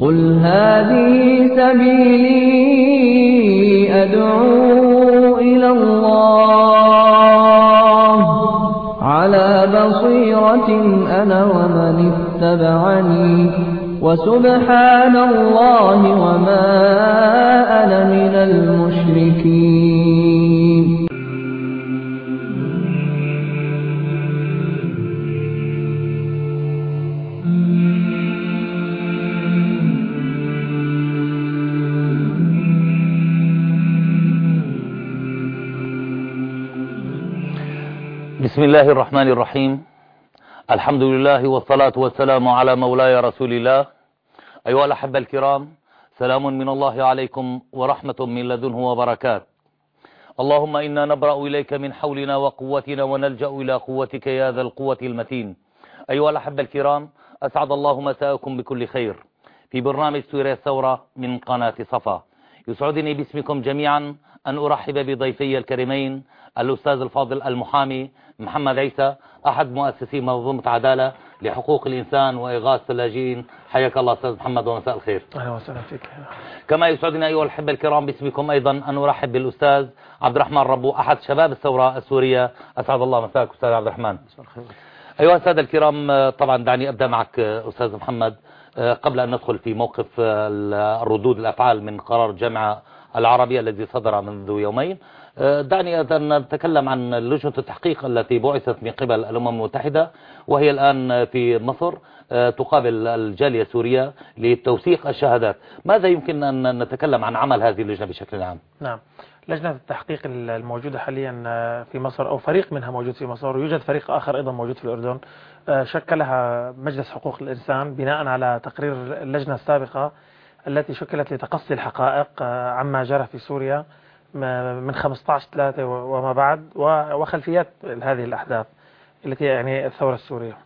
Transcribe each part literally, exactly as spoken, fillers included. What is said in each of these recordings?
قل هذه سبيلي أدعو إلى الله على بصيرة أنا ومن اتبعني وسبحان الله وما أنا من المشركين. بسم الله الرحمن الرحيم. الحمد لله والصلاة والسلام على مولاي رسول الله. أيها الأحبة الكرام، سلام من الله عليكم ورحمة من لدنه وبركات. اللهم إنا نبرأ إليك من حولنا وقوتنا ونلجأ إلى قوتك يا ذا القوة المتين. أيها الأحبة الكرام، أسعد الله مساءكم بكل خير في برنامج سوريا الثورة من قناة صفا. يسعدني باسمكم جميعا أن أرحب بضيفي الكريمين الأستاذ الفاضل المحامي محمد عيسى، أحد مؤسسي منظومة عدالة لحقوق الإنسان وإغاثة اللاجئين. حياك الله أستاذ محمد ومساء الخير. أهلا وسهلا فيك. كما يسعدنا أيها الأحبة الكرام باسمكم أيضا أن أرحب بالأستاذ عبد الرحمن ربو، أحد شباب الثورة السورية. أسعد الله مساءك أستاذ عبد الرحمن. أيها السادة الكرام، طبعا دعني أبدأ معك أستاذ محمد قبل أن ندخل في موقف الردود الأفعال من قرار الجامعة العربية الذي صدر منذ يومين. دعني أن نتكلم عن لجنة التحقيق التي بعثت من قبل الأمم المتحدة، وهي الآن في مصر تقابل الجالية السورية لتوثيق الشهادات. ماذا يمكن أن نتكلم عن عمل هذه اللجنة بشكل عام؟ نعم، لجنة التحقيق الموجودة حاليا في مصر أو فريق منها موجود في مصر، ويوجد فريق آخر أيضا موجود في الأردن، شكلها مجلس حقوق الإنسان بناء على تقرير اللجنة السابقة التي شكلت لتقصي الحقائق عما جرى في سوريا من خمسة عشر ثلاثة وما بعد وخلفيات هذه الأحداث التي يعني الثورة السورية.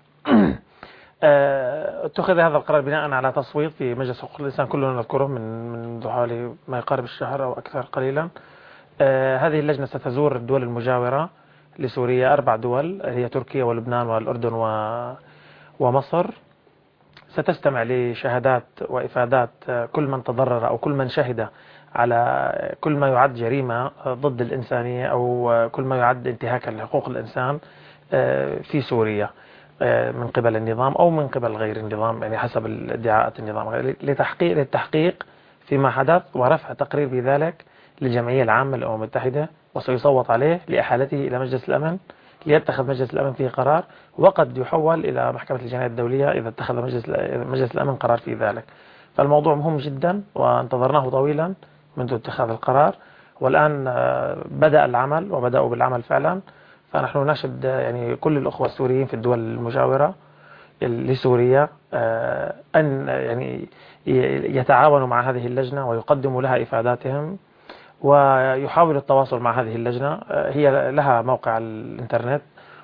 اتخذ هذا القرار بناء على تصويت في مجلس حقوق الإنسان كلنا نذكره من من حوالي ما يقارب الشهر أو أكثر قليلا. هذه اللجنة ستزور الدول المجاورة لسوريا، أربع دول هي تركيا ولبنان والأردن ومصر. ستستمع لشهادات وإفادات كل من تضرر أو كل من شهد على كل ما يعد جريمة ضد الإنسانية أو كل ما يعد انتهاكا لحقوق الإنسان في سوريا من قبل النظام أو من قبل غير النظام، يعني حسب ادعاءات النظام، لتحقيق للتحقيق فيما حدث ورفع تقرير بذلك للجمعية العامة للأمم المتحدة، وسيصوت عليه لإحالته إلى مجلس الأمن ليتخذ مجلس الأمن فيه قرار، وقد يحول إلى محكمة الجنايات الدولية إذا اتخذ مجلس مجلس الأمن قرار في ذلك. فالموضوع مهم جدا وانتظرناه طويلا منذ اتخاذ القرار، والآن بدأ العمل وبدأوا بالعمل فعلا. فنحن نشد يعني كل الأخوة السوريين في الدول المجاورة لسوريا أن يعني يتعاونوا مع هذه اللجنة ويقدموا لها إفاداتهم ويحاولوا التواصل مع هذه اللجنة. هي لها موقع الإنترنت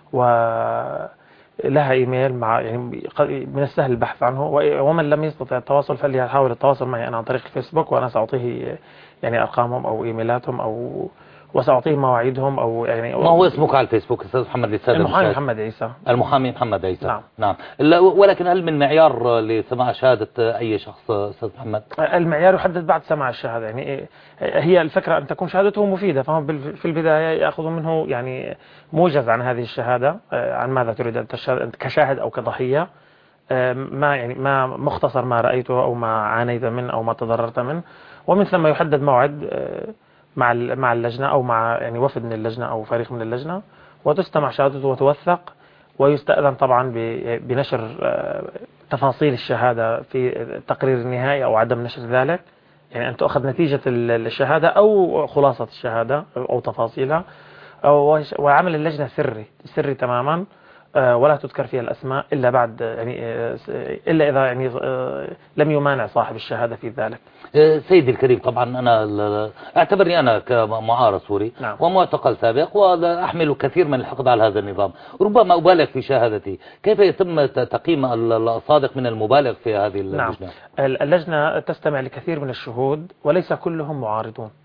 ولها إيميل، مع يعني من السهل البحث عنه، ومن لم يستطع التواصل فليحاول التواصل معي أنا عن طريق الفيسبوك، وأنا سأعطيه يعني أرقامهم أو إيميلاتهم أو وسأعطيهم مواعيدهم أو يعني. ما هو اسمك على الفيسبوك أستاذ محمد للسادة؟ المحامي محمد عيسى. المحامي محمد عيسى. نعم. نعم. ولكن هل من معيار لسماع شهادة أي شخص أستاذ محمد؟ المعيار يحدد بعد سماع الشهادة، يعني هي الفكرة أن تكون شهادته مفيدة، فهم في البداية يأخذوا منه يعني موجز عن هذه الشهادة، عن ماذا تريد أن تشهد كشاهد أو كضحية، ما يعني ما مختصر ما رأيته أو ما عانيت منه أو ما تضررت منه، ومن ثم يحدد موعد مع مع اللجنة أو مع يعني وفد من اللجنة أو فريق من اللجنة، وتستمع شهادته وتوثق، ويستأذن طبعا بنشر تفاصيل الشهادة في التقرير النهائي أو عدم نشر ذلك، يعني أن تأخذ نتيجة الشهادة أو خلاصة الشهادة أو تفاصيلها. وعمل اللجنة سري سري تماما، ولا تذكر فيها الأسماء إلا بعد يعني إلا إذا يعني لم يمانع صاحب الشهادة في ذلك. سيدي الكريم، طبعا أنا أعتبرني أنا كمعارض سوري. نعم. ومعتقل سابق وأحمل كثير من الحقد على هذا النظام، ربما أبالغ في شهادتي. كيف يتم تقييم الصادق من المبالغ في هذه اللجنة؟ نعم. اللجنة تستمع لكثير من الشهود وليس كلهم معارضون،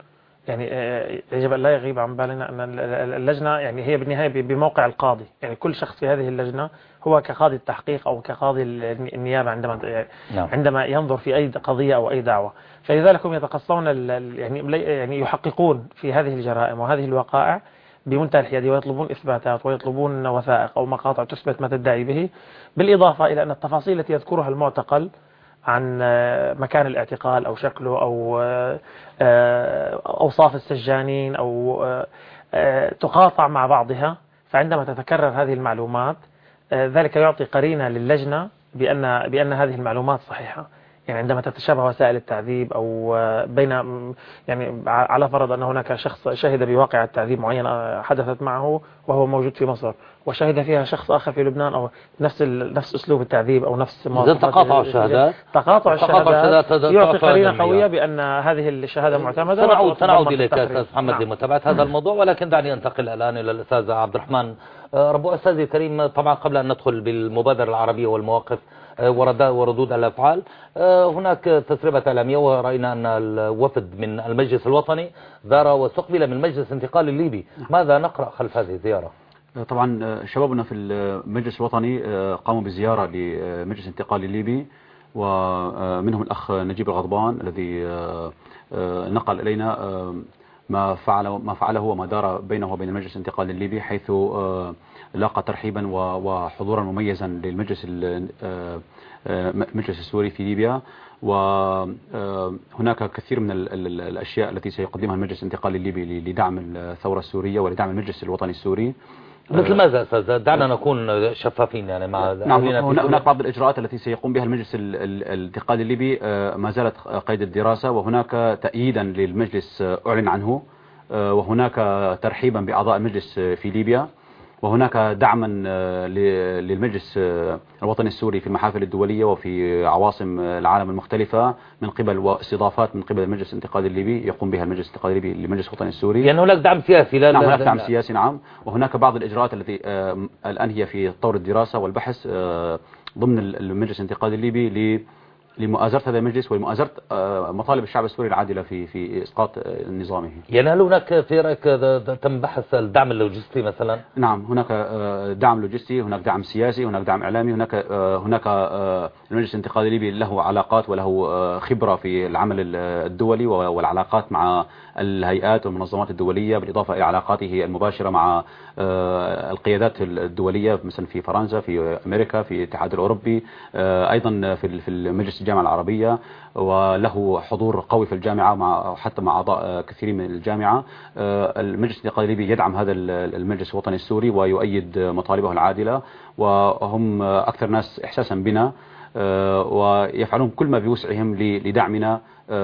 يعني يجب أن لا يغيب عن بالنا أن اللجنة يعني هي بالنهاية بموقع القاضي، يعني كل شخص في هذه اللجنة هو كقاضي التحقيق أو كقاضي النيابة عندما نعم. عندما ينظر في أي قضية أو أي دعوة، فلذلك هم يتقصون يعني يعني يحققون في هذه الجرائم وهذه الوقائع بمنتهى الحيادية، ويطلبون إثباتات ويطلبون وثائق أو مقاطع تثبت ما تدعي به، بالإضافة إلى أن التفاصيل التي يذكرها المعتقل عن مكان الاعتقال أو شكله أو أوصاف السجانين أو تقاطع مع بعضها، فعندما تتكرر هذه المعلومات ذلك يعطي قرينة للجنة بأن بأن هذه المعلومات صحيحة. يعني عندما تتشابه وسائل التعذيب أو بين يعني على فرض أن هناك شخص شهد بواقع التعذيب معينة حدثت معه وهو موجود في مصر، وشهد فيها شخص آخر في لبنان أو نفس نفس أسلوب التعذيب أو نفس تقاطع الشهادات تقاطع الشهادات يعطي قرينة قوية بأن هذه الشهادة معتمدة. سنعود سنعود إليك أستاذ محمد نعم. لمتابعة هذا الموضوع، ولكن دعني أنتقل الآن إلى الأستاذ عبد الرحمن ربو. أستاذي الكريم، طبعا قبل أن ندخل بالمبادرة العربية والمواقف وردود الأفعال، هناك تسريبة إعلامية ورأينا أن الوفد من المجلس الوطني زار واستقبل من مجلس الانتقال الليبي، ماذا نقرأ خلف هذه الزيارة؟ طبعا شبابنا في المجلس الوطني قاموا بزيارة لمجلس الانتقال الليبي، ومنهم الأخ نجيب الغضبان الذي نقل إلينا ما فعل ما فعله وما دار بينه وبين المجلس الانتقال الليبي، حيث لاقى ترحيبا وحضورا مميزا للمجلس المجلس السوري في ليبيا. وهناك كثير من الأشياء التي سيقدمها المجلس الانتقالي الليبي لدعم الثورة السورية ولدعم المجلس الوطني السوري. مثل ماذا أستاذ؟ دعنا نكون شفافين يعني مع نعم. هناك بعض الإجراءات التي سيقوم بها المجلس الانتقالي الليبي ما زالت قيد الدراسة، وهناك تأييدا للمجلس أعلن عنه، وهناك ترحيبا بأعضاء المجلس في ليبيا، وهناك دعما للمجلس الوطني السوري في المحافل الدولية وفي عواصم العالم المختلفة من قبل واستضافات من قبل المجلس الانتقالي الليبي يقوم بها المجلس الانتقالي الليبي للمجلس الوطني السوري. يعني هناك دعم سياسي؟ لا نعم هناك دعم سياسي نعم. وهناك بعض الإجراءات التي الآن هي في طور الدراسة والبحث ضمن المجلس الانتقالي الليبي لمؤازرة هذا المجلس ولمؤازرة مطالب الشعب السوري العادلة في في إسقاط نظامه. يعني هل هناك في رأيك تم بحث الدعم اللوجستي مثلا؟ نعم هناك دعم لوجستي، هناك دعم سياسي، هناك دعم إعلامي، هناك هناك المجلس الانتقالي الليبي له علاقات وله خبرة في العمل الدولي والعلاقات مع الهيئات والمنظمات الدولية، بالإضافة إلى علاقاته المباشرة مع القيادات الدولية مثلا في فرنسا، في أمريكا، في الاتحاد الأوروبي، أيضا في المجلس الجامعة العربية، وله حضور قوي في الجامعة مع حتى مع أعضاء كثيرين من الجامعة. المجلس الانتقالي الليبي يدعم هذا المجلس الوطني السوري ويؤيد مطالبه العادلة، وهم أكثر ناس إحساسا بنا، ويفعلون كل ما بوسعهم لدعمنا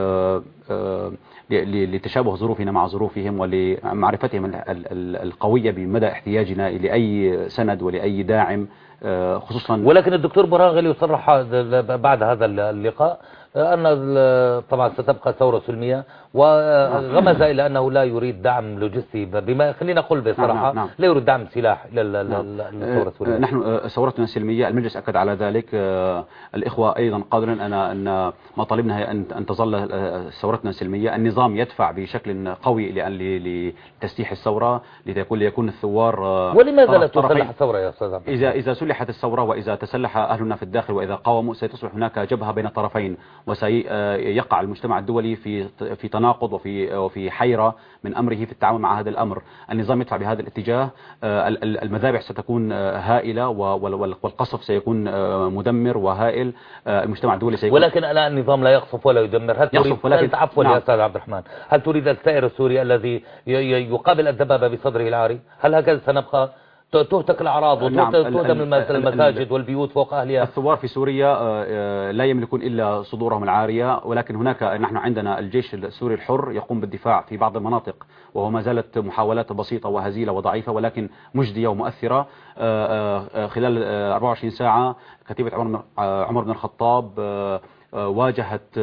لتشابه ظروفنا مع ظروفهم ولمعرفتهم القوية بمدى احتياجنا لأي سند ولأي داعم خصوصا. ولكن الدكتور برهان غالي يصرح بعد هذا اللقاء أن طبعا ستبقى ثورة سلمية، وغمز إلى أنه لا يريد دعم لوجستي، بما خلينا نقول بصراحة نعم نعم. لا يريد دعم سلاح للثورة السلمية. نحن ثورتنا سلمية، المجلس أكد على ذلك. الإخوة أيضا قادرا أن أن مطالبنا هي أن تظل ثورتنا سلمية. النظام يدفع بشكل قوي لتسليح الثورة لتكون ليكون الثوار. ولماذا لا تسلح الثورة يا أستاذ؟ إذا إذا سلحت الثورة وإذا تسلح أهلنا في الداخل وإذا قاوموا ستصبح هناك جبهة بين الطرفين، وسيقع المجتمع الدولي في في تناقض وفي وفي حيرة من أمره في التعامل مع هذا الأمر. النظام يدفع بهذا الاتجاه، المذابح ستكون هائلة والقصف سيكون مدمر وهائل، المجتمع الدولي سيكون. ولكن الآن النظام لا يقصف ولا يدمر. هل تريد ولكن عفوا نعم. يا أستاذ عبد الرحمن، هل تريد الثائر السوري الذي يقابل الدبابة بصدره العاري؟ هل هكذا سنبقى تهتك الأعراض وتهدم المساجد والبيوت فوق أهلها؟ الثوار في سوريا لا يملكون إلا صدورهم العارية، ولكن هناك نحن عندنا الجيش السوري الحر يقوم بالدفاع في بعض المناطق، وهو ما زالت محاولات بسيطة وهزيلة وضعيفة ولكن مجدية ومؤثرة. خلال أربعة وعشرين ساعة كتيبة عمر بن الخطاب واجهت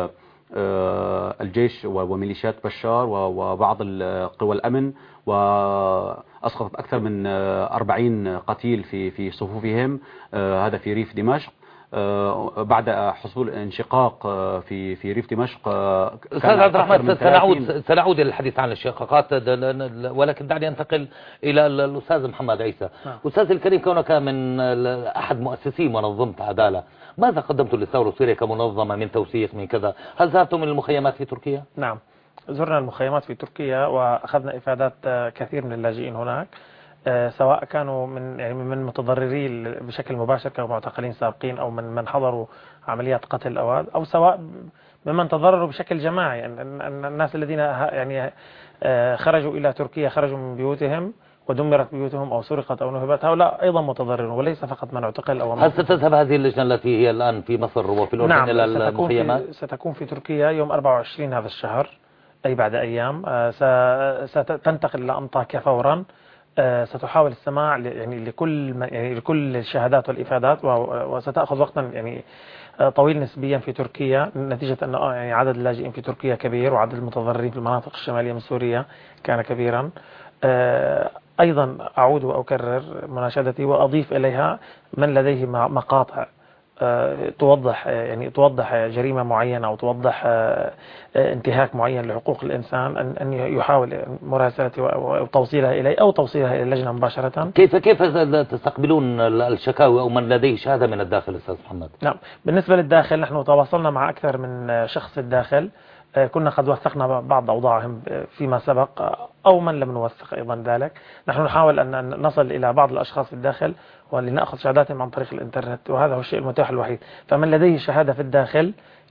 الجيش وميليشيات بشار وبعض قوى الأمن، وأسقطت أكثر من أربعين قتيل في في صفوفهم، هذا في ريف دمشق. بعد حصول انشقاق في في ريف دمشق. أستاذ عبد الرحمن، سنعود سنعود إلى الحديث عن الشقاقات، ولكن دعني أنتقل إلى الأستاذ محمد عيسى. أستاذ الكريم، كونك من أحد مؤسسي منظمة عدالة، ماذا قدمتم للثورة السورية كمنظمة من توثيق من كذا؟ هل ذهبتم من المخيمات في تركيا؟ نعم، زرنا المخيمات في تركيا وأخذنا إفادات كثير من اللاجئين هناك، سواء كانوا من يعني من متضرري بشكل مباشر كمعتقلين سابقين أو من من حضروا عمليات قتل أو أو سواء ممن تضرروا بشكل جماعي. الناس الذين يعني خرجوا إلى تركيا، خرجوا من بيوتهم ودمرت بيوتهم أو سرقت أو نهبت، هؤلاء أيضا متضررون، وليس فقط من اعتقل أو من. هل ستذهب هذه اللجنة التي هي الآن في مصر وفي الأردن نعم، إلى المخيمات؟ ستكون, ستكون في تركيا يوم أربعة وعشرين هذا الشهر، أي بعد أيام. ستنتقل إلى أنطاكيا فورا. ستحاول السماع يعني لكل يعني لكل الشهادات والإفادات، وستأخذ وقتا يعني طويل نسبيا في تركيا، نتيجة أن يعني عدد اللاجئين في تركيا كبير، وعدد المتضررين في المناطق الشمالية من سوريا كان كبيرا. أيضا أعود وأكرر مناشدتي وأضيف إليها من لديه مقاطع توضح يعني توضح جريمة معينة أو توضح انتهاك معين لحقوق الإنسان، أن أن يحاول مراسلتي وتوصيلها إلي أو توصيلها إلى اللجنة مباشرة. كيف كيف تستقبلون الشكاوى أو من لديه شهادة من الداخل أستاذ محمد؟ نعم، بالنسبة للداخل نحن تواصلنا مع أكثر من شخص الداخل، كنا قد وثقنا بعض أوضاعهم فيما سبق أو من لم نوثق أيضا ذلك. نحن نحاول أن نصل إلى بعض الأشخاص في الداخل ولنأخذ شهاداتهم عن طريق الإنترنت، وهذا هو الشيء المتاح الوحيد. فمن لديه شهادة في الداخل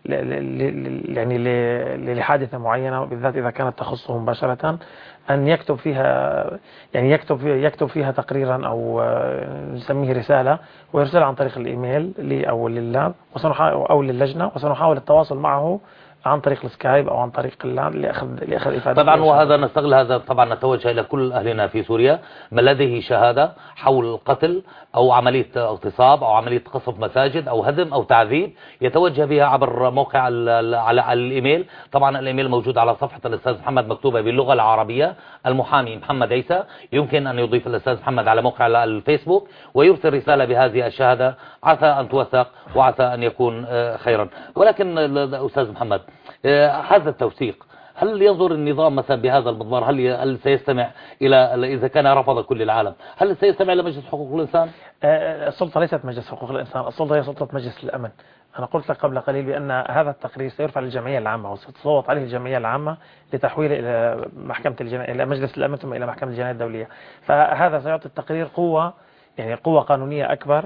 يعني لحادثة معينة، بالذات إذا كانت تخصه مباشرة، أن يكتب فيها يعني يكتب فيها يكتب فيها تقريرا أو نسميه رسالة، ويرسلها عن طريق الإيميل لي أو لللاب أو للجنة، وسنحاول التواصل معه عن طريق السكايب أو عن طريق اللاب لأخذ لأخذ إفادة. طبعا، وهذا نستغل هذا طبعا نتوجه إلى كل أهلنا في سوريا من لديه شهادة حول القتل أو عملية اغتصاب أو عملية قصف مساجد أو هدم أو تعذيب، يتوجه بها عبر موقع على الإيميل. طبعا الإيميل موجود على صفحة الأستاذ محمد مكتوبة باللغة العربية، المحامي محمد عيسى. يمكن أن يضيف الأستاذ محمد على موقع الفيسبوك ويرسل رسالة بهذه الشهادة، عسى أن توثق وعسى أن يكون خيرا. ولكن أستاذ محمد، هذا التوثيق هل ينظر النظام مثلا بهذا المضمار؟ هل هل سيستمع إلى إذا كان رفض كل العالم، هل سيستمع إلى مجلس حقوق الإنسان؟ السلطة ليست مجلس حقوق الإنسان، السلطة هي سلطة مجلس الأمن. أنا قلت لك قبل قليل بأن هذا التقرير سيرفع للجمعية العامة وستصوت عليه الجمعية العامة لتحويله إلى محكمة الجناية إلى مجلس الأمن ثم إلى محكمة الجناية الدولية. فهذا سيعطي التقرير قوة يعني قوة قانونية أكبر،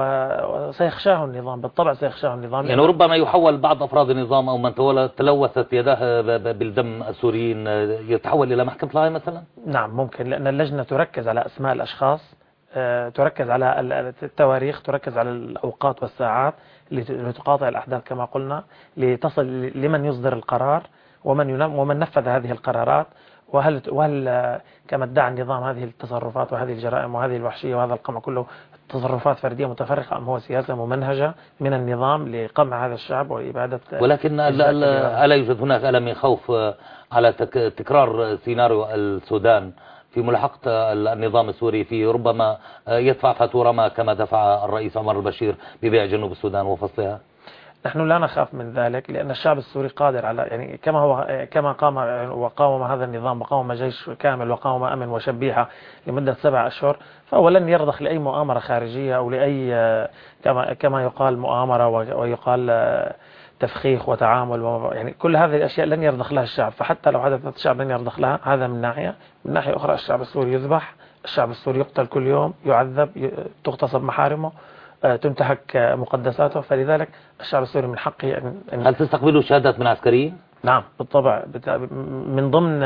وسيخشاه النظام، بالطبع سيخشاه النظام. يعني ربما يحول بعض أفراد النظام أو من تلوثت يداه بالدم السوريين يتحول إلى محكمة الهاي مثلا؟ نعم ممكن، لأن اللجنة تركز على أسماء الأشخاص، تركز على التواريخ، تركز على الأوقات والساعات لتقاطع الأحداث كما قلنا، لتصل لمن يصدر القرار ومن ومن نفذ هذه القرارات، وهل وهل كما ادعى النظام هذه التصرفات وهذه الجرائم وهذه الوحشية وهذا القمع كله تصرفات فردية متفرقة، أم هو سياسة ممنهجة من النظام لقمع هذا الشعب وإبادة. ولكن ألا يوجد هناك ألم من خوف على تكرار سيناريو السودان في ملاحقة النظام السوري، في ربما يدفع فاتورة ما كما دفع الرئيس عمر البشير ببيع جنوب السودان وفصلها؟ نحن لا نخاف من ذلك، لأن الشعب السوري قادر على يعني كما هو كما قام وقاوم هذا النظام وقاوم جيش كامل وقاوم أمن وشبيحة لمدة سبع أشهر، فهو لن يرضخ لأي مؤامرة خارجية أو لأي كما كما يقال مؤامرة ويقال تفخيخ وتعامل، يعني كل هذه الأشياء لن يرضخ لها الشعب. فحتى لو حدثت الشعب لن يرضخ لها، هذا من ناحية. من ناحية أخرى الشعب السوري يذبح، الشعب السوري يقتل كل يوم، يعذب، تغتصب محارمه، تنتهك مقدساته، فلذلك الشعب السوري من حقه أن. هل تستقبلوا شهادات من عسكريين؟ نعم بالطبع، من ضمن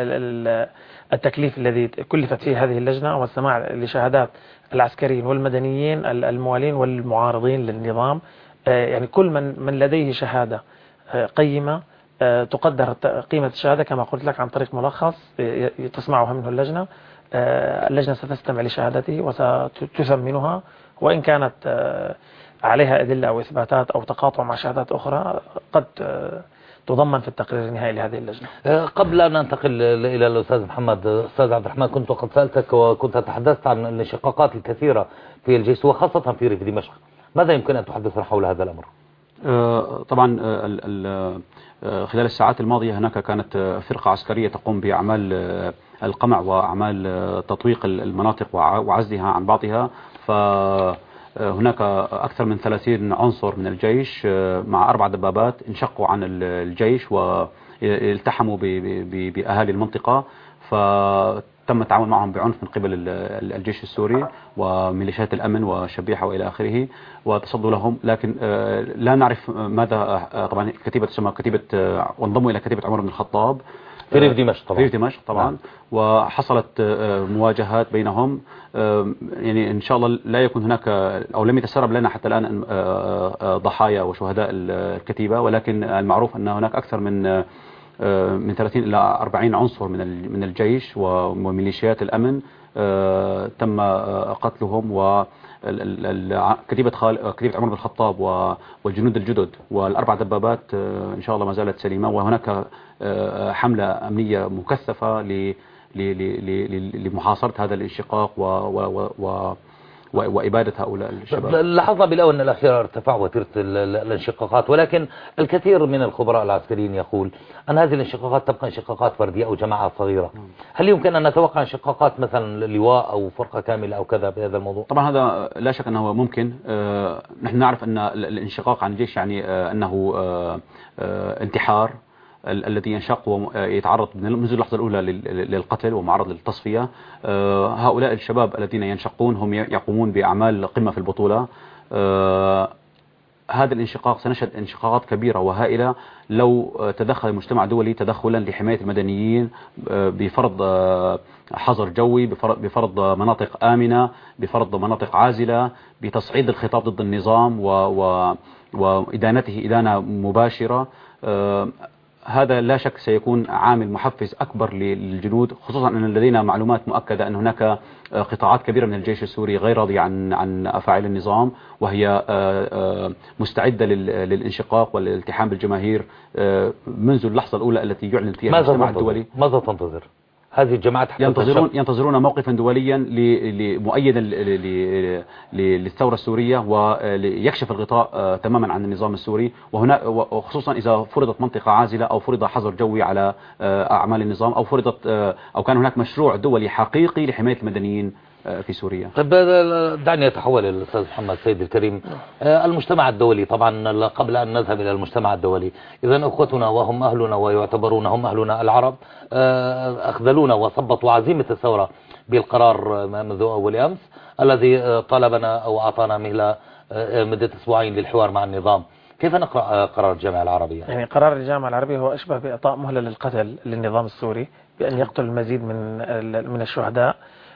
التكليف الذي كلفت فيه هذه اللجنة هو السماع لشهادات العسكريين والمدنيين الموالين والمعارضين للنظام. يعني كل من من لديه شهادة قيمة تقدر قيمة الشهادة كما قلت لك عن طريق ملخص تسمعها منه اللجنة. اللجنة ستستمع لشهادته وستثمنها، وإن كانت عليها أدلة أو إثباتات أو تقاطع مع شهادات أخرى قد تضمن في التقرير النهائي لهذه اللجنة. قبل أن ننتقل إلى الأستاذ محمد، أستاذ عبد الرحمن، كنت قد سألتك وكنت تحدثت عن الانشقاقات الكثيرة في الجيش وخاصة في ريف دمشق. ماذا يمكن أن تحدثنا حول هذا الأمر؟ طبعا خلال الساعات الماضية هناك كانت فرقة عسكرية تقوم بأعمال القمع وأعمال تطويق المناطق وعزلها عن بعضها. فهناك أكثر من ثلاثين عنصر من الجيش مع أربع دبابات انشقوا عن الجيش والتحموا بأهالي المنطقة، فتم التعامل معهم بعنف من قبل الجيش السوري وميليشيات الأمن والشبيحة وإلى آخره وتصدوا لهم. لكن لا نعرف ماذا، طبعا كتيبة تسمى كتيبة وانضموا إلى كتيبة عمر بن الخطاب في ريف دمشق طبعا. في ريف دمشق طبعا نعم. وحصلت مواجهات بينهم، يعني إن شاء الله لا يكون هناك أو لم يتسرب لنا حتى الآن ضحايا وشهداء الكتيبة، ولكن المعروف أن هناك أكثر من من ثلاثين إلى أربعين عنصر من من الجيش وميليشيات الأمن تم قتلهم، وكتيبة خال كتيبة عمر بن الخطاب والجنود الجدد والأربع دبابات إن شاء الله ما زالت سليمة. وهناك حملة أمنية مكثفة لمحاصرة هذا الانشقاق و, و, و وإبادة هؤلاء الشباب. لاحظنا بالآونة الأخيرة ارتفاع وتيرة الانشقاقات، ولكن الكثير من الخبراء العسكريين يقول أن هذه الانشقاقات تبقى انشقاقات فردية أو جماعات صغيرة. هل يمكن أن نتوقع انشقاقات مثلا لواء أو فرقة كاملة أو كذا بهذا الموضوع؟ طبعا هذا لا شك أنه ممكن. آه نحن نعرف أن الانشقاق عن الجيش يعني آه أنه آه آه انتحار الذي ينشق ويتعرض منذ اللحظة الأولى للقتل ومعرض للتصفية. هؤلاء الشباب الذين ينشقون هم يقومون بأعمال قمة في البطولة. هذا الانشقاق سنشهد انشقاقات كبيرة وهائلة لو تدخل المجتمع الدولي تدخلا لحماية المدنيين بفرض حظر جوي، بفرض مناطق آمنة، بفرض مناطق عازلة، بتصعيد الخطاب ضد النظام وإدانته إدانة مباشرة. هذا لا شك سيكون عامل محفز أكبر للجنود، خصوصا أن لدينا معلومات مؤكدة أن هناك قطاعات كبيرة من الجيش السوري غير راضية عن عن أفاعيل النظام، وهي مستعدة للانشقاق والالتحام بالجماهير منذ اللحظة الأولى التي يعلن فيها المجتمع الدولي. ماذا تنتظر هذه الجماعات؟ ينتظرون ينتظرون موقفا دوليا مؤيدا للثورة السورية وليكشف الغطاء تماما عن النظام السوري، وهنا وخصوصا إذا فرضت منطقة عازلة أو فرض حظر جوي على أعمال النظام أو فرضت أو كان هناك مشروع دولي حقيقي لحماية المدنيين في سوريا. طيب دعني أتحول الأستاذ محمد سيد الكريم. المجتمع الدولي طبعا قبل أن نذهب إلى المجتمع الدولي، إذا أخوتنا وهم أهلنا ويعتبرون هم أهلنا العرب أخذلونا وثبطوا عزيمة الثورة بالقرار منذ أول أمس الذي طلبنا أو أعطانا مهلة مدة أسبوعين للحوار مع النظام. كيف نقرأ قرار الجامعة العربية؟ يعني قرار الجامعة العربية هو أشبه بإعطاء مهلة للقتل للنظام السوري بأن يقتل المزيد من من الشهداء.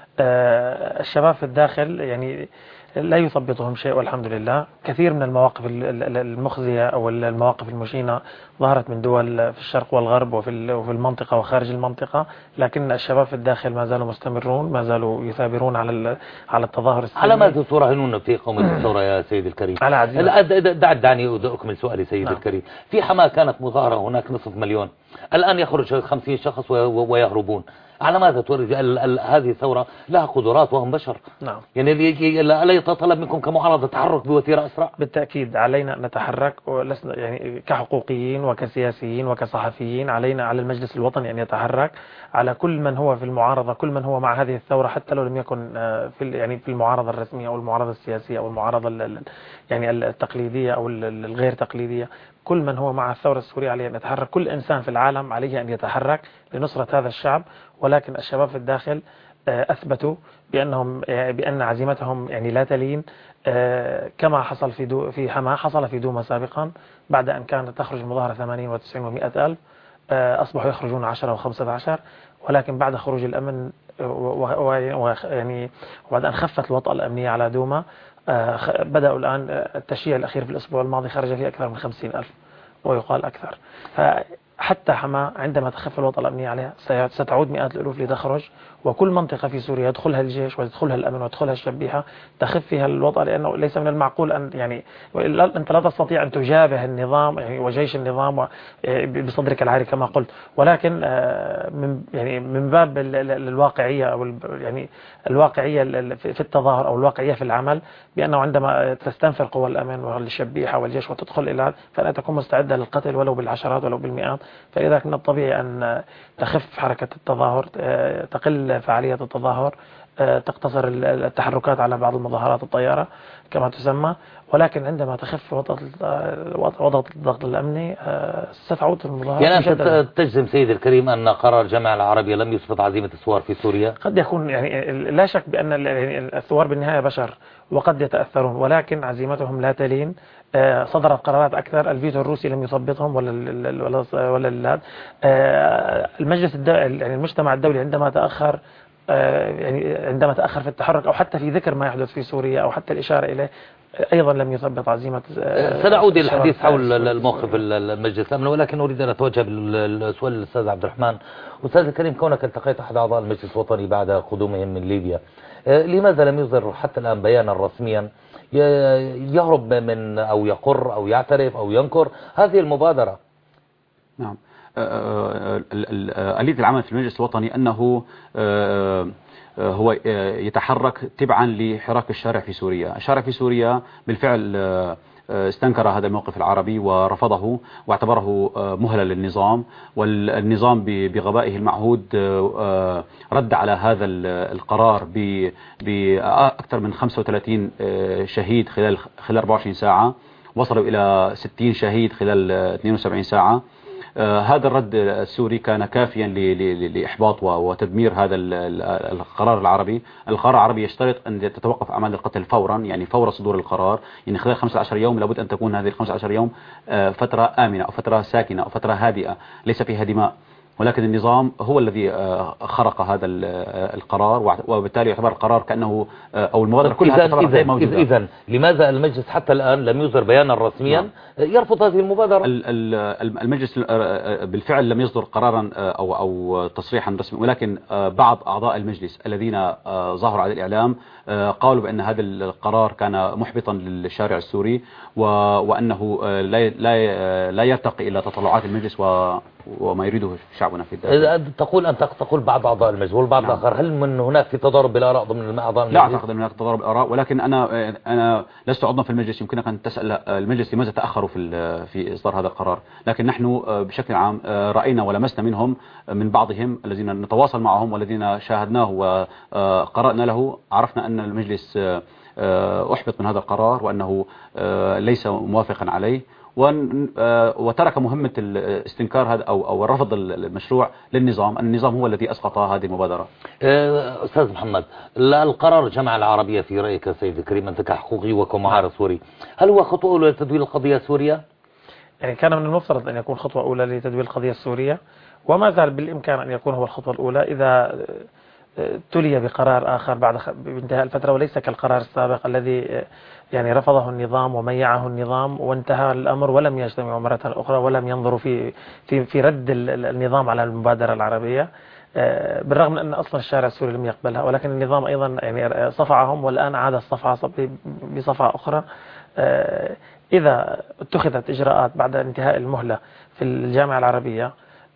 الشباب في الداخل يعني لا يثبطهم شيء والحمد لله. كثير من المواقف المخزية أو المواقف المشينة ظهرت من دول في الشرق والغرب وفي المنطقة وخارج المنطقة، لكن الشباب في الداخل ما زالوا مستمرون، ما زالوا يثابرون على على التظاهر السلمي. على ماذا تراهنون في قومة الثورة يا سيد الكريم؟ على عزيمة. دعني أكمل سؤالي سيد نعم. الكريم. في حماة كانت مظاهرة هناك نصف مليون، الآن يخرج خمسين شخص ويهربون. على ماذا تريد؟ هذه الثورة لها قدرات وهم بشر. نعم. يعني لا يتطلب منكم كمعارضة تحرك بوتيرة أسرع؟ بالتأكيد علينا أن نتحرك، ولسنا يعني كحقوقيين وكسياسيين وكصحفيين علينا على المجلس الوطني أن يتحرك، على كل من هو في المعارضة، كل من هو مع هذه الثورة حتى لو لم يكن في يعني في المعارضة الرسمية أو المعارضة السياسية أو المعارضة يعني التقليدية أو الغير تقليدية. كل من هو مع الثورة السورية عليه أن يتحرك، كل إنسان في العالم عليه أن يتحرك لنصرة هذا الشعب. ولكن الشباب في الداخل أثبتوا بأنهم بأن عزيمتهم يعني لا تلين، كما حصل في دو في حما حصل في دوما سابقا. بعد أن كانت تخرج المظاهرة ثمانين وتسعين ومئة ألف أصبحوا يخرجون عشرة وخمسة عشر، ولكن بعد خروج الأمن ويعني وبعد أن خفت الوطأة الأمنية على دوما بدأوا الآن التشييع الأخير في الأسبوع الماضي خرج فيه أكثر من خمسين ألف ويقال أكثر. حتى حما عندما تخف الوضع الأمني عليها ستعود مئات الألوف لتخرج، وكل منطقة في سوريا يدخلها الجيش ويدخلها الأمن ويدخلها الشبيحة تخف فيها الوضع، لأنه ليس من المعقول أن يعني أنت لا تستطيع أن تجابه النظام يعني وجيش النظام بصدرك العاري كما قلت، ولكن من يعني من باب الواقعية أو يعني الواقعية في التظاهر أو الواقعية في العمل، بأنه عندما تستنفر قوى الأمن والشبيحة والجيش وتدخل إلى فلا تكون مستعدة للقتل ولو بالعشرات ولو بالمئات، فلذلك من الطبيعي أن تخف حركة التظاهر، تقل فعالية التظاهر، تقتصر التحركات على بعض المظاهرات الطيارة كما تسمى، ولكن عندما تخف وضع الضغط الأمني ستعود المظاهرات. يعني أنت تجزم سيدي الكريم أن قرار الجامعة العربية لم يثبت عزيمة الثوار في سوريا؟ قد يكون يعني لا شك بأن الثوار بالنهاية بشر وقد يتأثرون، ولكن عزيمتهم لا تلين. صدرت قرارات أكثر، الفيتو الروسي لم يثبطهم ولا ولا ولا المجلس الدولي يعني المجتمع الدولي عندما تأخر يعني عندما تأخر في التحرك أو حتى في ذكر ما يحدث في سوريا أو حتى الإشارة إليه أيضا لم يثبت عزيمة. سنعود إلى الحديث حول الموقف المجلس الأمن، ولكن أريد أن أتوجه بالسؤال للأستاذ عبد الرحمن. أستاذ الكريم، كونك التقيت أحد أعضاء المجلس الوطني بعد قدومهم من ليبيا، لماذا لم يصدر حتى الآن بيانا رسميا يهرب من أو يقر أو يعترف أو ينكر هذه المبادرة؟ نعم، آلية العمل في المجلس الوطني أنه هو يتحرك تبعا لحراك الشارع في سوريا. الشارع في سوريا بالفعل استنكر هذا الموقف العربي ورفضه واعتبره مهلة للنظام، والنظام بغبائه المعهود رد على هذا القرار بأكثر من خمسة وثلاثين شهيد خلال خلال أربعة وعشرين ساعة، وصلوا إلى ستين شهيد خلال اثنين وسبعين ساعة. آه هذا الرد السوري كان كافيا لإحباط وتدمير هذا القرار العربي. القرار العربي يشترط أن تتوقف أعمال القتل فورا، يعني فور صدور القرار، يعني خلال خمسة عشر يوم لابد أن تكون هذه الخمسة عشر يوم آه فترة آمنة أو فترة ساكنة أو فترة هادئة ليس فيها دماء، ولكن النظام هو الذي خرق هذا القرار، وبالتالي يعتبر القرار كأنه أو المبادرة كلها تعتبر موجودة. إذن لماذا المجلس حتى الآن لم يصدر بيانا رسميا يرفض هذه المبادرة؟ المجلس بالفعل لم يصدر قرارا أو أو تصريحا رسمي، ولكن بعض أعضاء المجلس الذين ظهروا على الإعلام قالوا بأن هذا القرار كان محبطا للشارع السوري، وأنه لا لا لا يرتقي إلى تطلعات المجلس وما يريده شعبنا في الداخل. تقول أنت تقول بعض أعضاء المجلس والبعض نعم. الآخر، هل من هناك في تضارب بالآراء ضمن أعضاء المجلس؟ لا أعتقد أن هناك تضارب بالآراء، ولكن أنا أنا لست عضوا في المجلس، يمكنك أن تسأل المجلس لماذا تأخروا في في إصدار هذا القرار، لكن نحن بشكل عام رأينا ولمسنا منهم من بعضهم الذين نتواصل معهم والذين شاهدناه وقرأنا له، عرفنا أن المجلس أحبط من هذا القرار وأنه ليس موافقا عليه، وترك مهمة الاستنكار هذا أو أو الرفض المشروع للنظام. النظام هو الذي أسقط هذه المبادرة. أستاذ محمد، لا القرار الجامعة العربية في رأيك سيد الكريم أنت كحقوقي وكمعارض سوري، هل هو خطوة أولى لتدوير القضية السورية؟ يعني كان من المفترض أن يكون خطوة أولى لتدوير القضية السورية، وما زال بالإمكان أن يكون هو الخطوة الأولى إذا تلي بقرار آخر بعد انتهاء الفترة، وليس كالقرار السابق الذي يعني رفضه النظام وميعه النظام وانتهى الأمر ولم يجتمعوا مرة أخرى ولم ينظروا في في في رد النظام على المبادرة العربية، بالرغم من أن أصلا الشارع السوري لم يقبلها، ولكن النظام أيضا يعني صفعهم والآن عاد الصفعة بصفعة أخرى. إذا اتخذت إجراءات بعد انتهاء المهلة في الجامعة العربية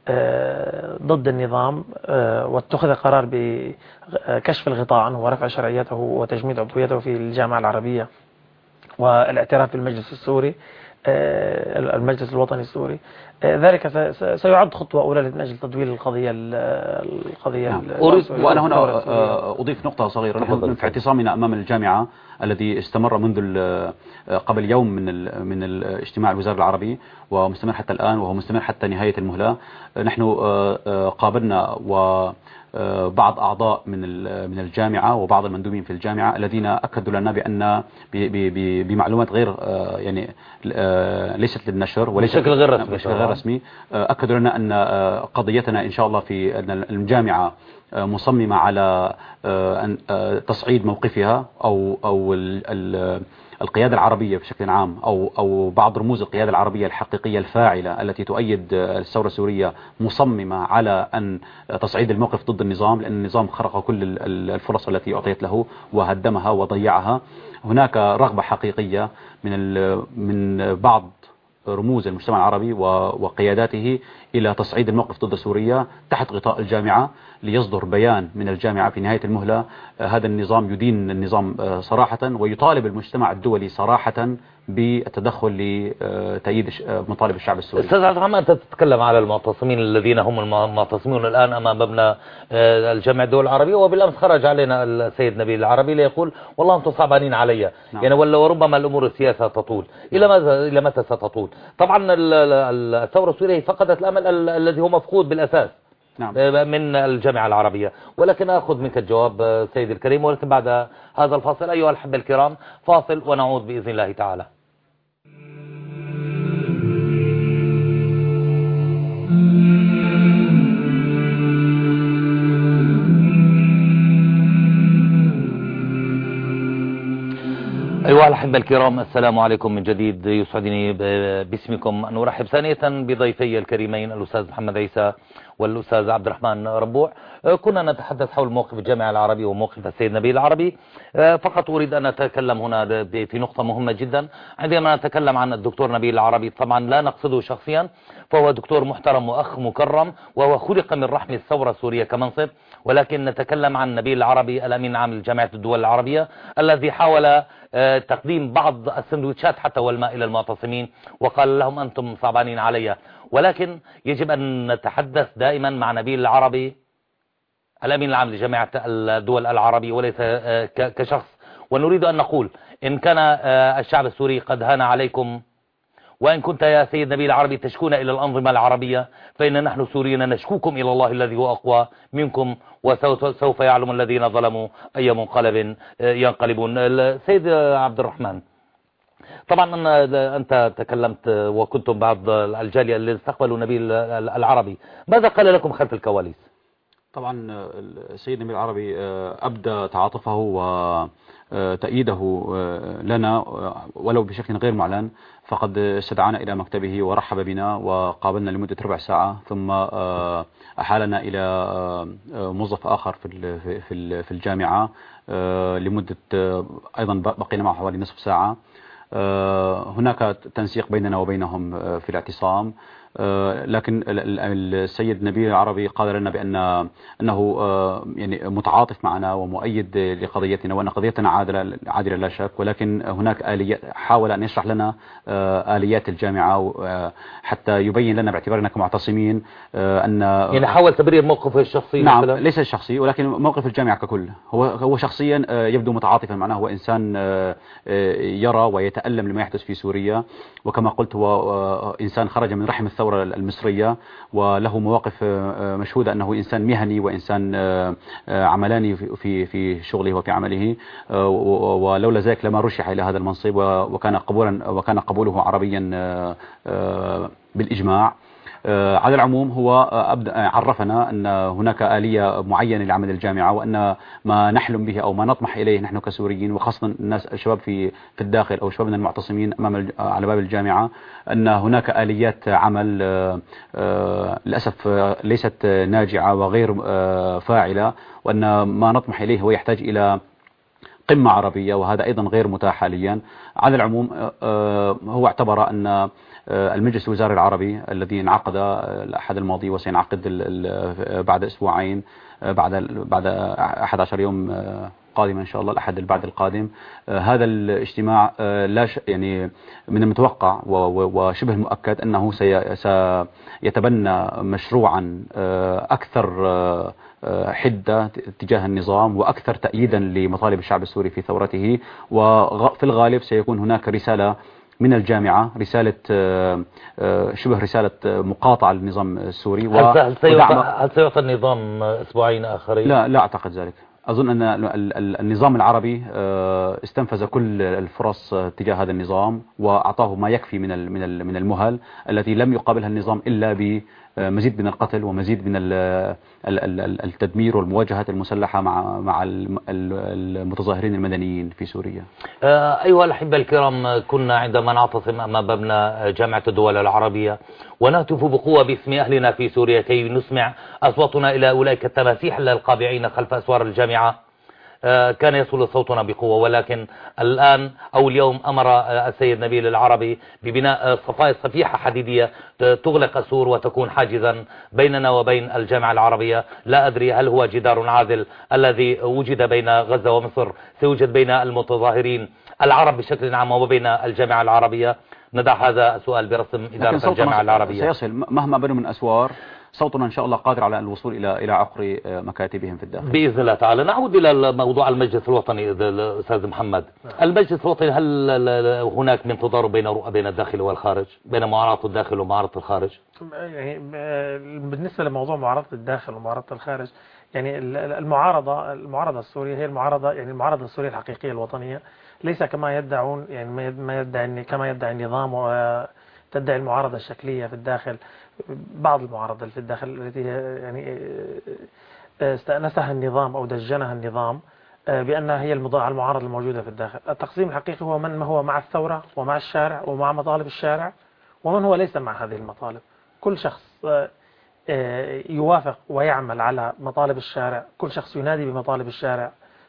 ضد النظام واتخذ قرار بكشف الغطاء عنه ورفع شرعيته وتجميد عضويته في الجامعة العربية والاعتراف بالمجلس السوري المجلس الوطني السوري، ذلك سيعد خطوة أولى من أجل تدوير القضية القضية نعم. وأنا هنا أضيف نقطة صغيرة. نحن في اعتصامنا أمام الجامعة الذي استمر منذ قبل يوم من من الاجتماع الوزاري العربي ومستمر حتى الآن وهو مستمر حتى نهاية المهلة، نحن قابلنا و بعض أعضاء من من الجامعة وبعض المندوبين في الجامعة الذين أكدوا لنا بأن بمعلومات غير يعني ليست للنشر وليس بشكل غير رسمي بشكل غير رسمي أكدوا لنا أن قضيتنا إن شاء الله في أن الجامعة مصممة على تصعيد موقفها أو أو القيادة العربية بشكل عام أو أو بعض رموز القيادة العربية الحقيقية الفاعلة التي تؤيد الثورة السورية مصممة على أن تصعيد الموقف ضد النظام، لأن النظام خرق كل الفرص التي أعطيت له وهدمها وضيعها. هناك رغبة حقيقية من من بعض رموز المجتمع العربي وقياداته إلى تصعيد الموقف ضد سوريا تحت غطاء الجامعة، ليصدر بيان من الجامعة في نهاية المهلة هذا النظام يدين النظام صراحة ويطالب المجتمع الدولي صراحة بالتدخل لتأييد مطالب الشعب السوري. أستاذ عبد الرحمن، أنت تتكلم على المعتصمين الذين هم المعتصمون الآن أمام مبنى الجامعة الدول العربية، وبالأمس خرج علينا السيد نبيل العربي ليقول والله أنتم صعبانين علي. نعم. يعني ولا وربما الأمور السياسة تطول. إلى ماذا إلى متى ستطول؟ طبعا الثورة السورية فقدت الأمل الذي هو مفقود بالأساس. نعم. من الجامعة العربية، ولكن أخذ منك الجواب سيد الكريم، ولكن بعد هذا الفاصل أيها الأحبة الكرام فاصل ونعود بإذن الله تعالى. أيها الأحبة الكرام، السلام عليكم من جديد. يسعدني باسمكم أن أرحب ثانية بضيفي الكريمين الأستاذ محمد عيسى والأستاذ عبد الرحمن ربوع. كنا نتحدث حول موقف الجامعة العربية وموقف السيد نبيل العربي، فقط أريد أن أتكلم هنا في نقطة مهمة جدا. عندما نتكلم عن الدكتور نبيل العربي طبعا لا نقصده شخصيا، فهو دكتور محترم وأخ مكرم، وهو خلق من رحم الثورة السورية كمنصب، ولكن نتكلم عن نبيل العربي الأمين العام لجامعة الدول العربية الذي حاول تقديم بعض السندويتشات حتى والماء إلى المعتصمين وقال لهم أنتم صعبانين علي. ولكن يجب أن نتحدث دائما مع نبيل العربي الأمين العام لجامعة الدول العربية وليس كشخص، ونريد أن نقول إن كان الشعب السوري قد هان عليكم، وإن كنت يا سيد نبيل العربي تشكون إلى الأنظمة العربية، فإن نحن سوريين نشكوكم إلى الله الذي هو أقوى منكم، وسوف يعلم الذين ظلموا أي منقلب ينقلبون. السيد عبد الرحمن، طبعا أنت تكلمت وكنتم بعض الجالية اللي استقبلوا نبيل العربي، ماذا قال لكم خلف الكواليس؟ طبعا السيد نبيل العربي أبدى تعاطفه وتأييده لنا ولو بشكل غير معلن، فقد استدعانا إلى مكتبه ورحب بنا وقابلنا لمدة ربع ساعة، ثم أحالنا إلى موظف آخر في في الجامعة لمدة أيضا بقينا معه حوالي نصف ساعة. هناك تنسيق بيننا وبينهم في الاعتصام، لكن السيد نبيل العربي قال لنا بأن أنه يعني متعاطف معنا ومؤيد لقضيتنا وأن قضيتنا عادلة عادلة لا شك، ولكن هناك آليات، حاول أن يشرح لنا آليات الجامعة حتى يبين لنا باعتبارنا كمعتصمين أن يعني حاول تبرير موقفه الشخصي. نعم مثلا. ليس الشخصي ولكن موقف الجامعة ككل. هو هو شخصيا يبدو متعاطفا معنا، هو إنسان يرى ويتألم لما يحدث في سوريا، وكما قلت هو إنسان خرج من رحم الثورة المصرية وله مواقف مشهودة أنه إنسان مهني وإنسان عملاني في في شغله وفي عمله، ولولا ذلك لما رشح إلى هذا المنصب، وكان قبولا وكان قبوله عربيا بالإجماع. على العموم هو عرفنا أن هناك آلية معينة لعمل الجامعة، وأن ما نحلم به أو ما نطمح إليه نحن كسوريين، وخاصة الناس الشباب في في الداخل أو شبابنا المعتصمين أمام على باب الجامعة، أن هناك آليات عمل للأسف ليست ناجعة وغير فاعلة، وأن ما نطمح إليه هو يحتاج إلى قمة عربية، وهذا أيضا غير متاح حاليا. على العموم هو اعتبر أن المجلس الوزاري العربي الذي انعقد الأحد الماضي وسينعقد بعد أسبوعين بعد بعد أحد عشر يوم قادم إن شاء الله، الأحد بعد القادم، هذا الاجتماع لا يعني من المتوقع وشبه مؤكد أنه سيتبنى مشروعا أكثر حدة تجاه النظام وأكثر تأييدا لمطالب الشعب السوري في ثورته، وفي الغالب سيكون هناك رسالة من الجامعة، رسالة شبه رسالة مقاطعة للنظام السوري. هل سيعطى النظام أسبوعين آخرين؟ لا لا أعتقد ذلك. أظن أن النظام العربي استنفذ كل الفرص تجاه هذا النظام وأعطاه ما يكفي من من من المهل التي لم يقابلها النظام إلا مزيد من القتل ومزيد من التدمير والمواجهات المسلحة مع مع المتظاهرين المدنيين في سوريا. أيها الأحبة الكرام، كنا عندما نعتصم أمام مبنى جامعة الدول العربية ونهتف بقوة باسم أهلنا في سوريا كي نسمع أصواتنا إلى أولئك التماسيح القابعين خلف أسوار الجامعة، كان يصل صوتنا بقوة، ولكن الآن أو اليوم أمر السيد نبيل العربي ببناء صفائح صفيحة حديدية تغلق السور وتكون حاجزا بيننا وبين الجامعة العربية. لا أدري هل هو جدار عازل الذي وجد بين غزة ومصر سيوجد بين المتظاهرين العرب بشكل عام وبين الجامعة العربية. ندع هذا السؤال برسم إدارة الجامعة العربية. سيصل مهما بنوا من أسوار، صوتنا إن شاء الله قادر على الوصول إلى إلى عقر مكاتبهم في الداخل بإذن الله تعالى. نعود إلى موضوع المجلس الوطني أستاذ محمد. المجلس الوطني، هل هناك من تضارب بين رؤى بين الداخل والخارج، بين معارضة الداخل ومعارضة الخارج؟ يعني بالنسبة لموضوع معارضة الداخل ومعارضة الخارج، يعني المعارضة المعارضة السورية هي المعارضة، يعني المعارضة السورية الحقيقية الوطنية، ليس كما يدعون، يعني ما يدعي كما يدعي النظام وتدعي المعارضة الشكلية في الداخل. بعض المعارضة في الداخل التي يعني استأنسها النظام أو دجنها النظام بأنها هي المعارضة الموجودة في الداخل. التقسيم الحقيقي هو من هو مع الثورة ومع الشارع ومع مطالب الشارع، ومن هو ليس مع هذه المطالب. كل شخص يوافق ويعمل على مطالب الشارع، كل شخص ينادي بمطالب الشارع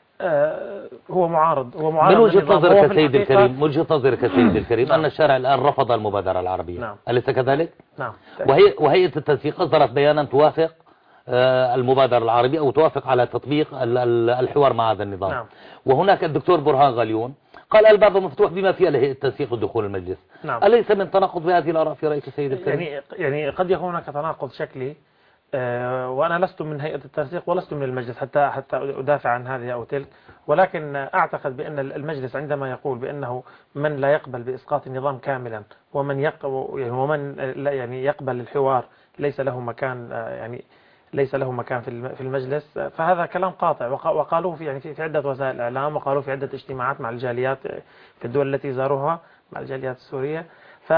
هو معارض. هو معارض من وجهة نظرك سيدي الكريم، وجهة نظرك سيدي الكريم نعم. أن الشارع الآن رفض المبادرة العربية، نعم. أليس كذلك؟ نعم. وهي وهيئة التنسيق أصدرت بيانا توافق المبادرة العربية أو توافق على تطبيق الحوار مع هذا النظام. نعم. وهناك الدكتور برهان غاليون قال الباب مفتوح بما فيه لهيئة التنسيق ودخول المجلس. نعم. أليس من تناقض بهذه الآراء في رأيك سيدي الكريم؟ يعني يعني قد يكون هناك تناقض شكلي، وأنا لست من هيئة التنسيق ولست من المجلس حتى حتى أدافع عن هذه أو تلك، ولكن أعتقد بأن المجلس عندما يقول بأنه من لا يقبل بإسقاط النظام كاملا ومن يق يعني ومن لا يعني يقبل الحوار ليس له مكان، يعني ليس له مكان في المجلس، فهذا كلام قاطع. وقالوه في يعني في عدة وسائل الإعلام، وقالوه في عدة اجتماعات مع الجاليات في الدول التي زاروها مع الجاليات السورية.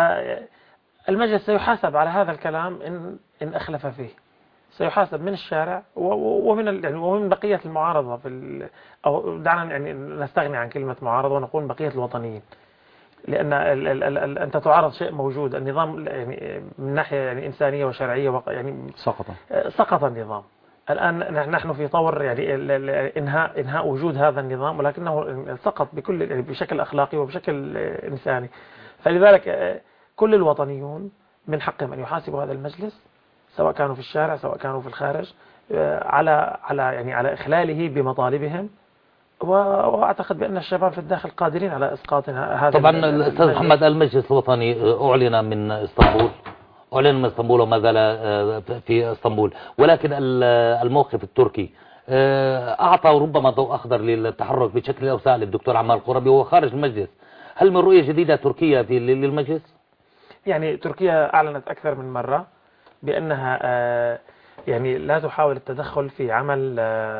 فالمجلس سيحاسب على هذا الكلام إن إن أخلف فيه، سيحاسب من الشارع ومن يعني ومن بقية المعارضة في أو دعنا يعني نستغني عن كلمة معارضة ونقول بقية الوطنيين، لأن ال ال ال ال أنت تعارض شيء موجود. النظام يعني من ناحية يعني إنسانية وشرعية يعني سقط سقط النظام. الآن نحن في طور يعني إنهاء إنهاء وجود هذا النظام، ولكنه سقط بكل يعني بشكل أخلاقي وبشكل إنساني. فلذلك كل الوطنيون من حقهم أن يحاسبوا هذا المجلس، سواء كانوا في الشارع سواء كانوا في الخارج، على على يعني على إخلاله بمطالبهم. وأعتقد بأن الشباب في الداخل قادرين على إسقاط هذا. طبعا الأستاذ محمد، المجلس الوطني أعلن من اسطنبول، أعلن من اسطنبول وما زال في اسطنبول، ولكن الموقف التركي أعطى ربما ضوء أخضر للتحرك بشكل أوسع للدكتور عمار القربي وهو خارج المجلس. هل من رؤية جديدة تركية للمجلس؟ يعني تركيا أعلنت أكثر من مرة بأنها يعني لا تحاول التدخل في عمل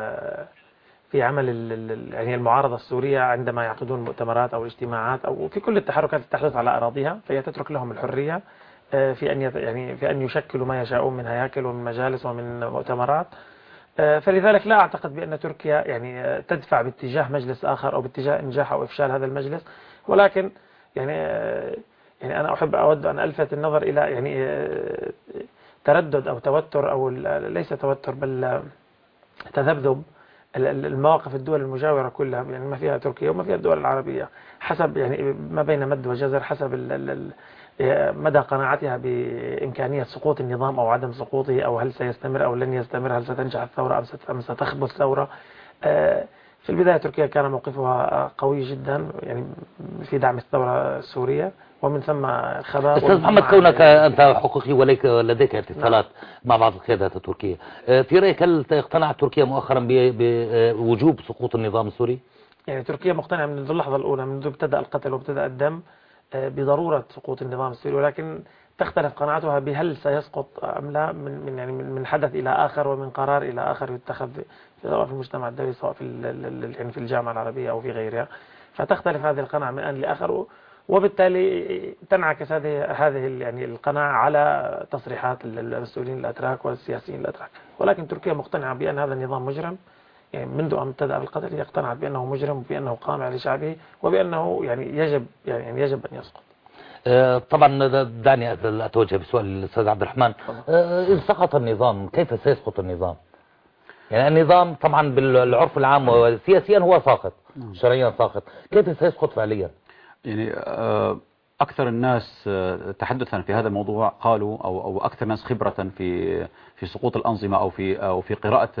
في عمل يعني المعارضة السورية عندما يعقدون مؤتمرات أو اجتماعات أو في كل التحركات التي تحدث على أراضيها، فهي تترك لهم الحرية في أن يعني في أن يشكلوا ما يشاءون من هياكل ومن مجالس ومن مؤتمرات. فلذلك لا أعتقد بأن تركيا يعني تدفع باتجاه مجلس آخر أو باتجاه إنجاح أو إفشال هذا المجلس، ولكن يعني يعني أنا أحب أود أن ألفت النظر إلى يعني تردد أو توتر أو ليس توتر بل تذبذب المواقف الدول المجاورة كلها، يعني ما فيها تركيا وما فيها الدول العربية، حسب يعني ما بين مد وجزر، حسب مدى قناعتها بإمكانية سقوط النظام أو عدم سقوطه، أو هل سيستمر أو لن يستمر، هل ستنجح الثورة أم ستخبث الثورة. في البداية تركيا كان موقفها قوي جدا يعني في دعم الثورة السورية، ومن ثم خبا. أستاذ محمد، كونك أنت حقوقي وليك لديك اتصالات مع بعض القيادات التركية، في رأيك هل اقتنعت تركيا مؤخرا بوجوب سقوط النظام السوري؟ يعني تركيا مقتنعة منذ اللحظة الأولى، منذ ابتدأ القتل وابتدأ الدم بضرورة سقوط النظام السوري، ولكن تختلف قناعتها بهل سيسقط أم لا من يعني من حدث إلى آخر ومن قرار إلى آخر يتخذ سواء في المجتمع الدولي سواء في يعني في الجامعة العربية أو في غيرها. فتختلف هذه القناعة من آن لآخر، وبالتالي تنعكس هذه هذه يعني القناعة على تصريحات المسؤولين الأتراك والسياسيين الأتراك. ولكن تركيا مقتنعة بأن هذا النظام مجرم، يعني منذ أن ابتدأ بالقتل هي اقتنعت بأنه مجرم وبأنه قامع لشعبه وبأنه يعني يجب يعني يجب أن يسقط. طبعا دعني أتوجه بسؤال للأستاذ عبد الرحمن. إن سقط النظام كيف سيسقط النظام؟ يعني النظام طبعا بالعرف العام وسياسيا هو ساقط، شرعيا ساقط، كيف سيسقط فعليا؟ يعني أكثر الناس تحدثا في هذا الموضوع قالوا أو أو أكثر الناس خبرة في في سقوط الأنظمة أو في أو في قراءة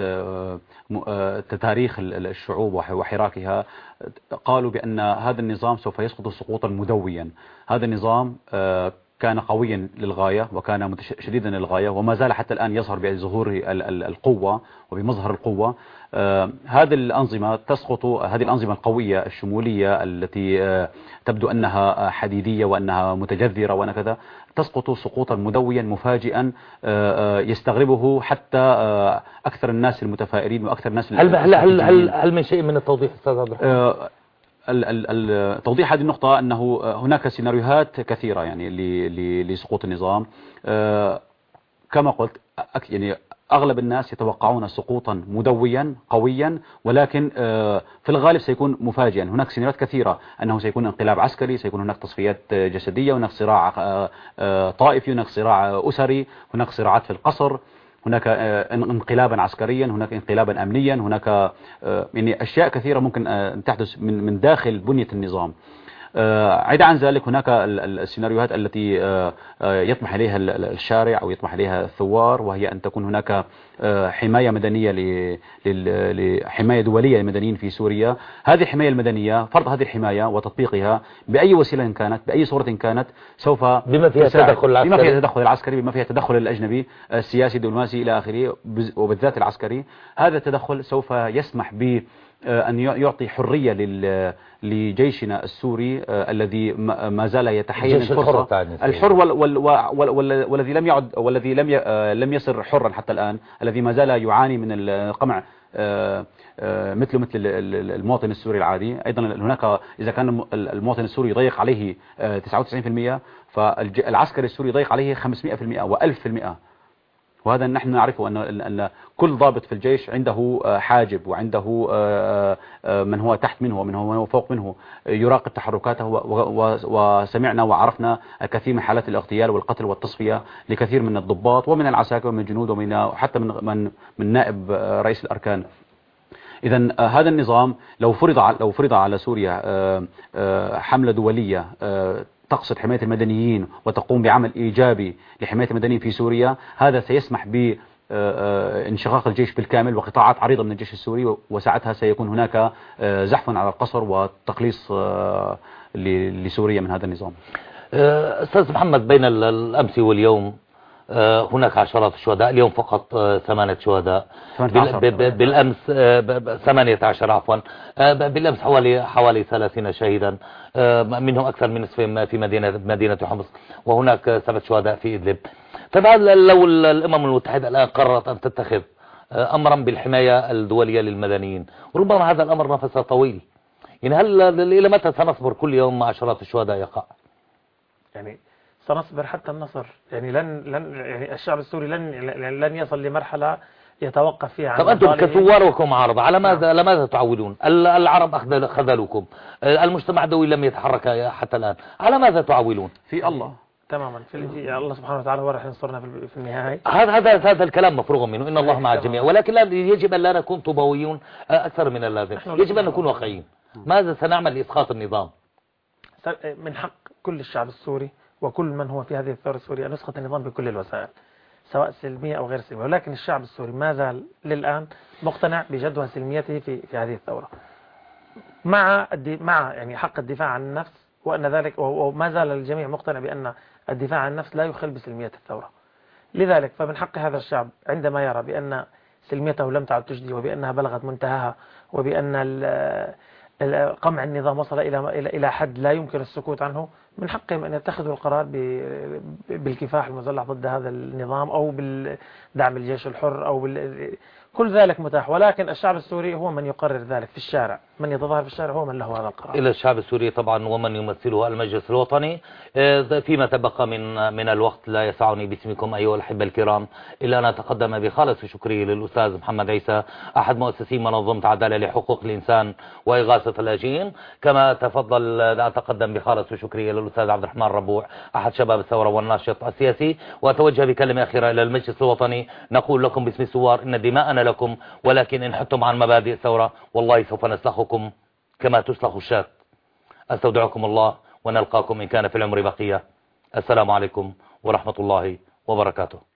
تاريخ الشعوب وحراكها، قالوا بأن هذا النظام سوف يسقط سقوطا مدويا. هذا النظام كان قويا للغاية وكان شديدا للغاية وما زال حتى الآن يظهر بظهور القوة وبمظهر القوة. آه هذه الأنظمة تسقط، هذه الأنظمة القوية الشمولية التي آه تبدو أنها حديدية وأنها متجذرة وأن كذا، تسقط سقوطا مدويا مفاجئا آه يستغربه حتى آه أكثر الناس المتفائلين وأكثر الناس هل هل هل هل, هل من شيء من التوضيح أستاذ عبد الرحمن؟ توضيح هذه النقطة أنه هناك سيناريوهات كثيرة يعني لسقوط النظام. كما قلت يعني أغلب الناس يتوقعون سقوطا مدويا قويا، ولكن في الغالب سيكون مفاجئا. هناك سيناريوهات كثيرة أنه سيكون انقلاب عسكري، سيكون هناك تصفيات جسدية، هناك صراع طائفي، هناك صراع أسري، هناك صراعات في القصر، هناك انقلابا عسكريا، هناك انقلابا أمنيا، هناك يعني أشياء كثيرة ممكن أن تحدث من من داخل بنية النظام. عدا عن ذلك هناك السيناريوهات التي يطمح إليها الشارع أو يطمح إليها الثوار، وهي أن تكون هناك حماية مدنية لحماية دولية للمدنيين في سوريا. هذه الحماية المدنية، فرض هذه الحماية وتطبيقها بأي وسيلة كانت بأي صورة كانت سوف بما فيها التدخل العسكري، بما فيها التدخل العسكري، بما فيها التدخل الأجنبي السياسي الدبلوماسي إلى آخره، وبالذات العسكري. هذا التدخل سوف يسمح ب أن يعطي حرية لجيشنا السوري الذي ما زال يتحين الفرصة الحر والذي لم يعد والذي لم لم يصر حرا حتى الآن، الذي ما زال يعاني من القمع مثل مثل المواطن السوري العادي. أيضا هناك إذا كان المواطن السوري يضيق عليه تسعة وتسعين بالمئة، فالعسكري السوري يضيق عليه خمسمئة بالمئة وألف بالمئة. وهذا نحن نعرفه أن أن كل ضابط في الجيش عنده حاجب وعنده من هو تحت منه ومن هو فوق منه يراقب تحركاته، وسمعنا وعرفنا الكثير من حالات الاغتيال والقتل والتصفية لكثير من الضباط ومن العساكر ومن الجنود ومن حتى من من من نائب رئيس الأركان. إذا هذا النظام لو فرض لو فرض على سوريا حملة دولية تقصد حماية المدنيين وتقوم بعمل إيجابي لحماية المدنيين في سوريا، هذا سيسمح بانشقاق الجيش بالكامل وقطاعات عريضة من الجيش السوري، وساعتها سيكون هناك زحف على القصر وتقليص لسوريا من هذا النظام. أستاذ محمد، بين الأمس واليوم هناك عشرات الشهداء، اليوم فقط ثمانية شهداء، بالأمس ثمانية عشر عفوا، بالأمس حوالي حوالي ثلاثين شهيدا، منهم أكثر من نصفهم في مدينة مدينة حمص، وهناك سبعة شهداء في إدلب. فهل لو الأمم المتحدة الآن قررت أن تتخذ أمرا بالحماية الدولية للمدنيين، ربما هذا الأمر نفسه طويل، يعني هل إلى متى سنصبر كل يوم عشرات الشهداء يقع؟ يعني سنصبر حتى النصر، يعني لن لن يعني الشعب السوري لن لن يصل لمرحلة يتوقف فيها عن. طب أنتم كثوار وكمعارضة على ماذا على ماذا تعولون؟ العرب خذلوكم، المجتمع الدولي لم يتحرك حتى الآن، على ماذا تعولون؟ في الله تماما، في الله سبحانه وتعالى هو راح ينصرنا في النهاية. هذا هذا هذا الكلام مفروغ منه، إن الله مع الجميع، ولكن لا يجب أن لا نكون طوبويون أكثر من اللازم، يجب أن نكون واقعيين. ماذا سنعمل لإسقاط النظام؟ من حق كل الشعب السوري وكل من هو في هذه الثورة السورية أن يسقط النظام بكل الوسائل، سواء سلمية أو غير سلمية، ولكن الشعب السوري ما زال للآن مقتنع بجدوى سلميته في في هذه الثورة، مع مع يعني حق الدفاع عن النفس، وأن ذلك وما زال الجميع مقتنع بأن الدفاع عن النفس لا يخل بسلمية الثورة. لذلك فمن حق هذا الشعب عندما يرى بأن سلميته لم تعد تجدي وبأنها بلغت منتهاها وبأن قمع النظام وصل إلى إلى حد لا يمكن السكوت عنه، من حقهم أن يتخذوا القرار بالكفاح المسلح ضد هذا النظام أو بالدعم الجيش الحر أو كل ذلك متاح، ولكن الشعب السوري هو من يقرر ذلك في الشارع، من يتظاهر في الشارع هو من له هذا القرار. إلى الشعب السوري طبعا ومن يمثله المجلس الوطني. فيما تبقى من من الوقت لا يسعني باسمكم أيها الأحبة الكرام إلا أن أتقدم بخالص شكري للأستاذ محمد عيسى أحد مؤسسي منظمة عدالة لحقوق الإنسان وإغاثة اللاجئين، كما تفضل أتقدم بخالص شكري للأستاذ عبد الرحمن ربوع أحد شباب الثورة والناشط السياسي. وأتوجه بكلمة أخيرة إلى المجلس الوطني، نقول لكم باسم الثوار إن دماءنا لكم، ولكن إن حدتم عن مبادئ الثورة والله سوف نسلخكم كما تسلخ الشاة. أستودعكم الله ونلقاكم إن كان في العمر بقية. السلام عليكم ورحمة الله وبركاته.